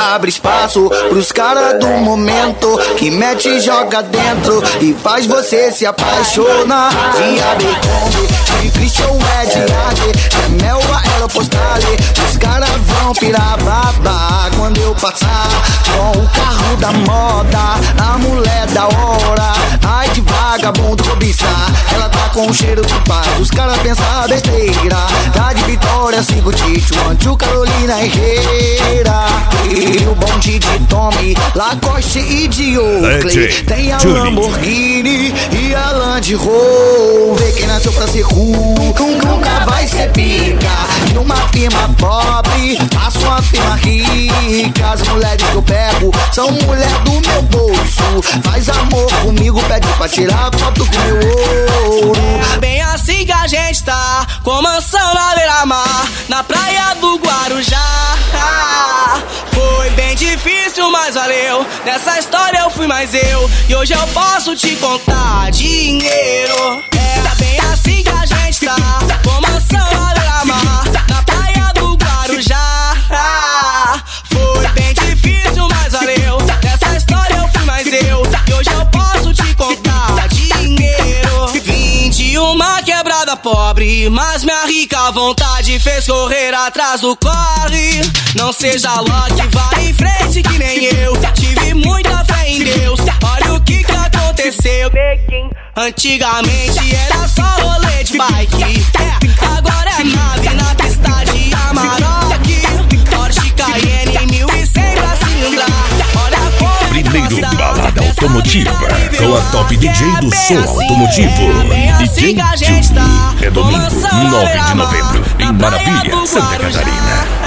abre espaço pros caras do momento, que mete e joga dentro e faz você se apaixonar. De Abercrombie, de Christian Ed, é Mel Aeropostale. Os caras vão pirar babá quando eu passar com o carro da moda, a mulher da hora. Ai de vagabundo cobiçar, ela tá com o cheiro de paz. Os caras pensam besteira, tá de Vitória, sigo Tito, Antio, Carolina Herrera. E o bonde de Tommy, Lacoste e de Oakley. Tem a Lamborghini e a Land Rover. Quem nasceu pra ser cool nunca vai ser pica. Numa firma pobre, faço uma firma rica. As mulheres que eu pego são mulher do meu bolso. Faz amor comigo, pede pra tirar foto com meu ouro. É bem assim que a gente tá, com mansão na beira-mar, na praia do Guarujá. Foi bem difícil, mas valeu. Nessa história eu fui mais eu, e hoje eu posso te contar dinheiro. É bem assim que a gente tá, com mansão na beira-mar, na praia do Guarujá. Foi bem difícil, mas valeu. Nessa história eu fui mais eu, e hoje eu posso te contar dinheiro. Vim de uma quebrada pobre, mas minha rica vontade fez correr atrás do corre. Não seja Loki, vai em frente que nem eu. Tive muita fé em Deus, olha o que aconteceu. Antigamente era só rolê de bike, agora é nave na pista de Amarok. Porsche Cayenne 1100 pra cilindrar. Olha como primeiro balada automotiva com a top DJ do som automotivo, DJ Julie. É domingo, 9 de novembro, em Maravilha, Santa Catarina.